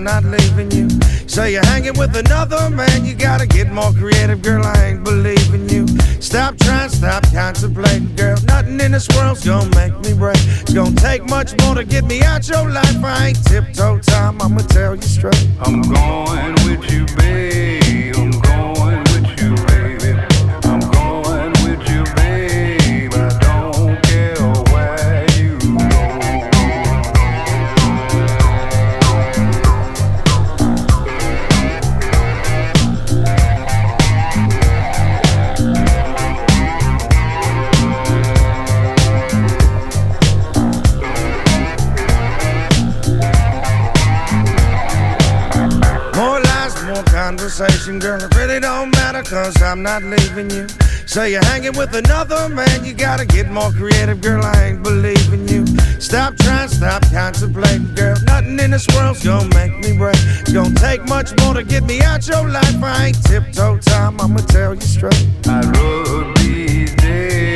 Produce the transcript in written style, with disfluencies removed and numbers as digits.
not leaving you. Say you're hanging with another man, you gotta get more creative, girl, I ain't believing you. Stop trying, stop contemplating, girl, nothing in this world's gonna make me break. It's gonna take much more to get me out your life. I ain't tiptoe time, I'ma tell you straight. I'm going with you, babe. I'm going with you, baby. I'm going with you, babe. I don't care where you go. More lies, more conversation, girl, it really don't matter, cause I'm not leaving you. Say you're hanging with another man, you gotta get more creative, girl, I ain't believing you. Stop trying, stop contemplating, girl, nothing in this world's gonna make me break. It's gonna take much more to get me out your life. I ain't tiptoe time, I'ma tell you straight. I wrote these days.